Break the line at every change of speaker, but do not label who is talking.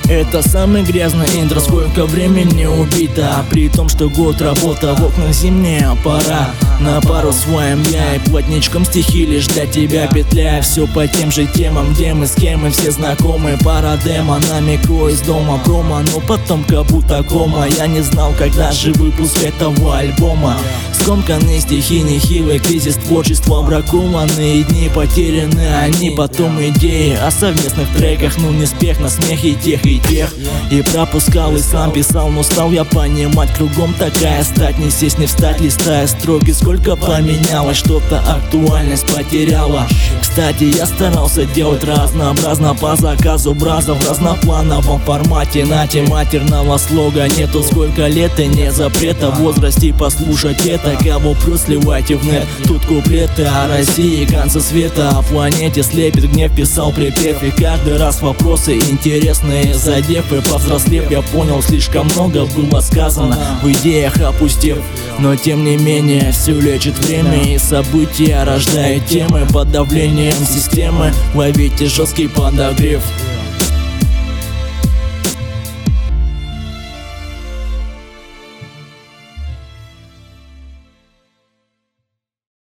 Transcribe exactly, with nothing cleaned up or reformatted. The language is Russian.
Это самый грязный интро, сколько времени убито, а при том, что год работа, в окнах зимняя пора. На пару своим я и плотничком стихи лишь для тебя петляя. Все по тем же темам, где мы с кем мы все знакомы. Пара демо, намеку из дома промо, но потом как будто кома. Я не знал, когда же выпуск этого альбома. Скомканные стихи, нехилый кризис творчества, бракованные дни, потеряны они. Потом идеи о совместных треках, ну не спех на смех и тех и тех. И пропускал, и сам писал, но стал я понимать, кругом такая стать, не сесть, не встать, листая строки. Сколько поменялось, что-то актуальность потеряла. Кстати, я старался делать разнообразно по заказу браза, в разноплановом формате. Нате матерного слога нету, сколько лет и не запрета в возрасте послушать это. Кого плюс сливайте в нет, тут куплеты о России, конце света, о планете слепит гнев, писал припев. И каждый раз вопросы интересные задев. И повзрослев я понял, слишком много было сказано, в идеях опустев. Но тем не менее все лечит время, и события рождают темы. Под давлением системы ловите жесткий подогрев.